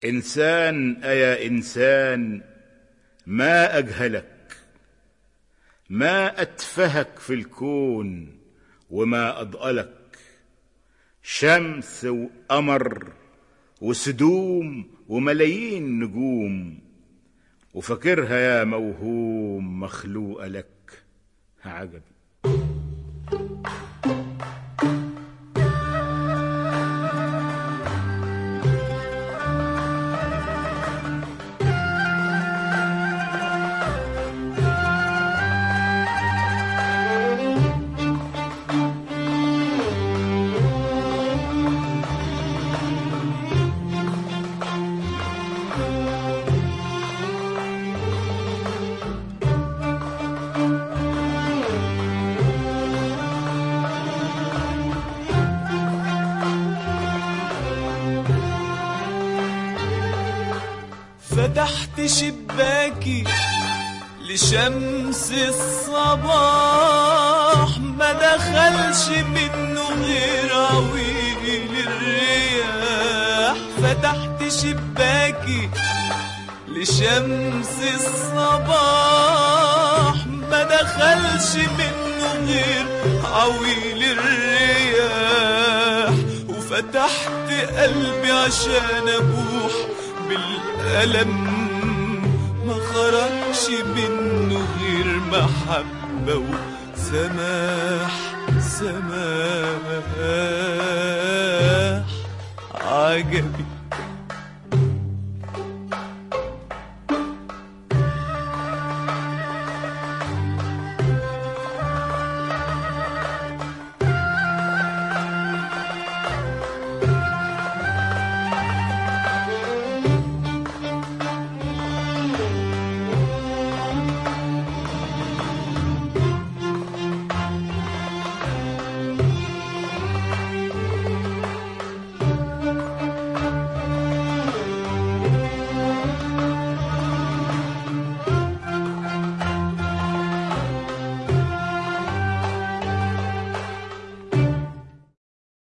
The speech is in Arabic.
إنسان أيا إنسان، ما أجهلك، ما أتفهك في الكون وما أضألك. شمس وقمر وسدوم وملايين نجوم، وفاكرها يا موهوم مخلوقة لك. عجبي. فتحت شباكي لشمس الصباح، ما دخلش منه غير عويل الرياح. فتحت شباكي لشمس الصباح، ما دخلش منه غير عويل الرياح. وفتحت قلبي عشان ابوح بالألم، ما خرجش منه غير محبة وسماح. سماح عجبي.